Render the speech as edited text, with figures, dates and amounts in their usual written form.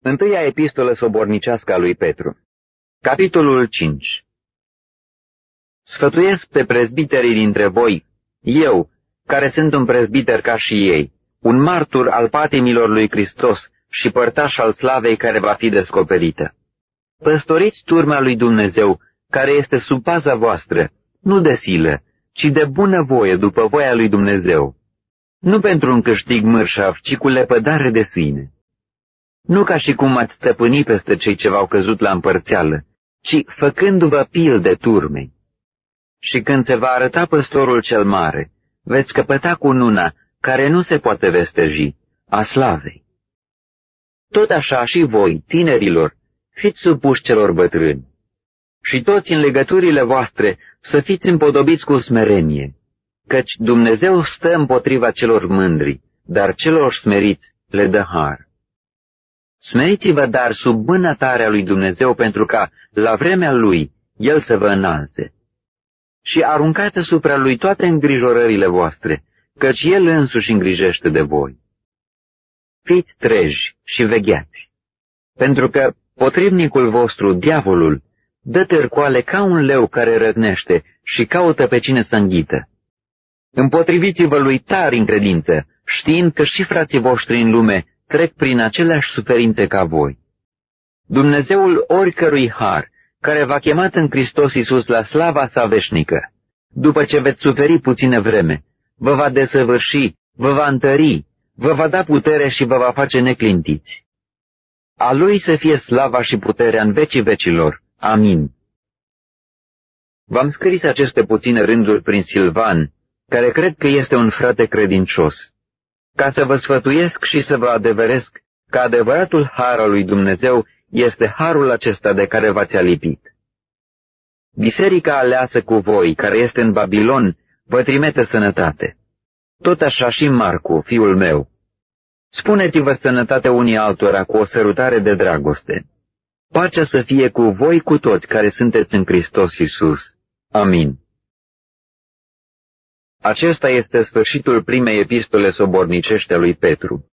Întâia epistolă sobornicească a lui Petru. Capitolul 5. Sfătuiesc pe prezbiterii dintre voi, eu, care sunt un prezbiter ca și ei, un martur al patimilor lui Hristos și părtaș al slavei care va fi descoperită. Păstoriți turma lui Dumnezeu, care este sub paza voastră, nu de silă, ci de bună voie după voia lui Dumnezeu. Nu pentru un câștig mărșav, ci cu lepădare de sine. Nu ca și cum ați stăpâni peste cei ce v-au căzut la împărțeală, ci făcându-vă pilde turmei. Și când se va arăta păstorul cel mare, veți căpăta cununa care nu se poate vesteji, a slavei. Tot așa și voi, tinerilor, fiți supuși celor bătrâni. Și toți în legăturile voastre să fiți împodobiți cu smerenie, căci Dumnezeu stă împotriva celor mândri, dar celor smeriți le dă har. Smeriți-vă dar sub mâna tare a lui Dumnezeu pentru ca, la vremea lui, El să vă înalțe. Și aruncați asupra lui toate îngrijorările voastre, căci El însuși îngrijește de voi. Fiți treji și vegheați, pentru că potrivnicul vostru, diavolul, dă târcoale ca un leu care răgnește și caută pe cine să înghită. Împotriviți-vă lui tari în credință, știind că și frații voștri în lume trec prin aceleași suferințe ca voi. Dumnezeul oricărui har, care v-a chemat în Hristos Iisus la slava sa veșnică, după ce veți suferi puțină vreme, vă va desăvârși, vă va întări, vă va da putere și vă va face neclintiți. A Lui să fie slava și puterea în vecii vecilor. Amin. V-am scris aceste puține rânduri prin Silvan, care cred că este un frate credincios, ca să vă sfătuiesc și să vă adeveresc că adevăratul har al lui Dumnezeu este harul acesta de care v-ați alipit. Biserica aleasă cu voi, care este în Babilon, vă trimite sănătate. Tot așa și Marcu, fiul meu. Spuneți-vă sănătate unii altora cu o sărutare de dragoste. Pacea să fie cu voi cu toți care sunteți în Hristos Iisus. Amin. Acesta este sfârșitul primei epistole sobornicești a lui Petru.